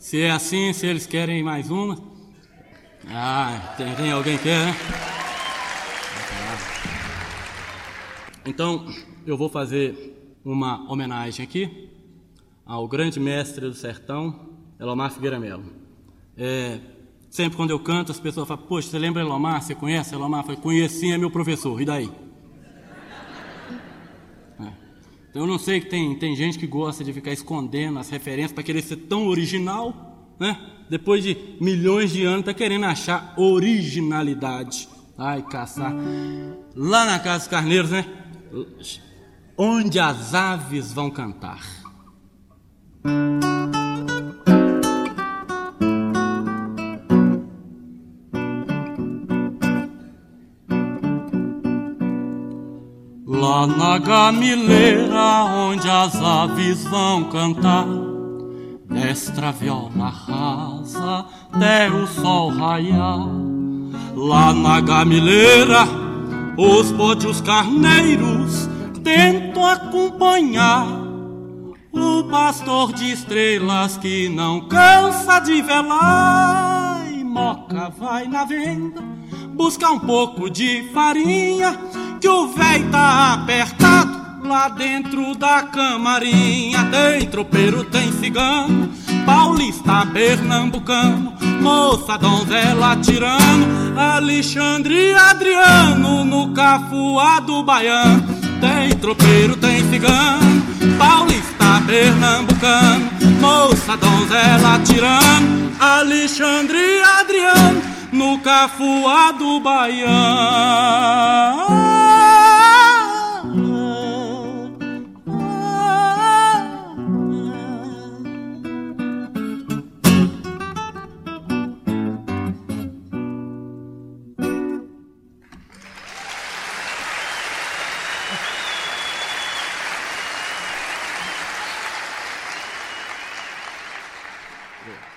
Se é assim, se eles querem mais uma... tem alguém que quer, né? Então, eu vou fazer uma homenagem aqui ao grande mestre do sertão, Elomar Figueira Melo. Sempre quando eu canto, as pessoas falam: poxa, você lembra Elomar? Você conhece Elomar? Eu falo: conheço sim, é meu professor, e daí? Então eu não sei que tem gente que gosta de ficar escondendo as referências para querer ser tão original, né? Depois de milhões de anos, tá querendo achar originalidade. Ai, caçar. Lá na Casa dos Carneiros, né? Onde as aves vão cantar. Lá na gamileira, onde as aves vão cantar, destra a viola rasa até o sol raiar. Lá na gamileira, os bodes carneiros tentam acompanhar o pastor de estrelas que não cansa de velar. E Moca vai na venda buscar um pouco de farinha, que o véi tá apertado lá dentro da camarinha. Tem tropeiro, tem cigano, paulista, pernambucano, moça, donzela, tirano, Alexandre e Adriano no cafuá do baiano. Tem tropeiro, tem cigano, paulista, pernambucano, moça, donzela, tirano, Alexandre e Adriano no cafuá do baiano. Yeah.